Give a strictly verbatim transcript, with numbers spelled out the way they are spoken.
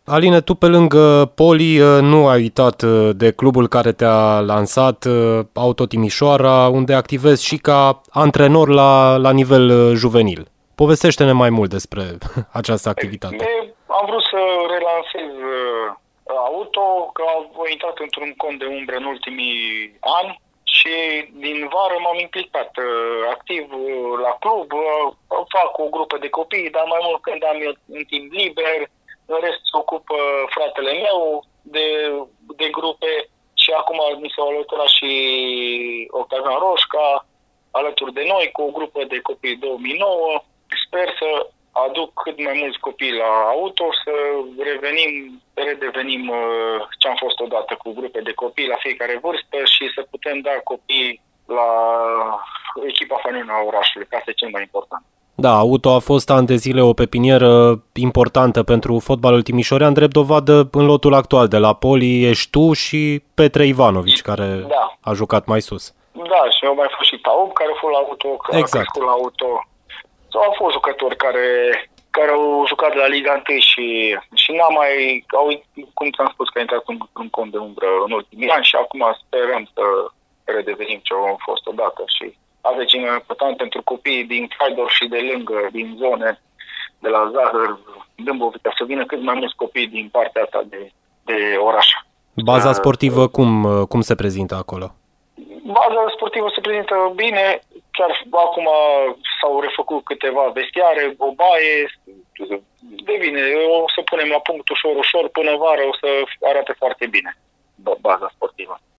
Aline, tu pe lângă Poli nu ai uitat de clubul care te-a lansat, Auto Timișoara, unde activezi și ca antrenor la, la nivel juvenil. Povestește-ne mai mult despre această activitate. De, am vrut să relansez Auto, că a intrat într-un cont de umbră în ultimii ani și din vară m-am implicat activ la club, fac o grupă de copii, dar mai mult când am eu în timp liber. În rest se ocupă fratele meu de, de grupe și acum mi s-au alăturat și Octavian Roșca alături de noi cu o grupă de copii două mii nouă. Sper să aduc cât mai mulți copii la Auto, să revenim, să redevenim ce am fost odată cu grupe de copii la fiecare vârstă și să putem da copii la echipa fanină a orașului, că asta e cel mai important. Da, Auto a fost ani de zile o pepinieră importantă pentru fotbalul timișorean, drept dovadă în lotul actual de la Poli ești tu și Petre Ivanovici, care da. a jucat mai sus. Da, și eu mai fost și Taub, care a fost la Auto, care exact. a crescut la Auto. Sau au fost jucători care, care au jucat la Liga unu și, și n-am mai, au, cum ți-am spus, că a intrat în, în cont de umbră în ultimii ani și acum sperăm să redevenim ce am fost odată și asta e cel mai important pentru copiii din Haidor și de lângă, din zone de la Zahăr, Dâmbovița, să vină cât mai mulți copii din partea asta de, de oraș. Baza sportivă cum, cum se prezintă acolo? Baza sportivă se prezintă bine, chiar acum s-au refăcut câteva vestiare, o baie, de bine, o să punem la punct ușor, ușor, până vară o să arate foarte bine baza sportivă.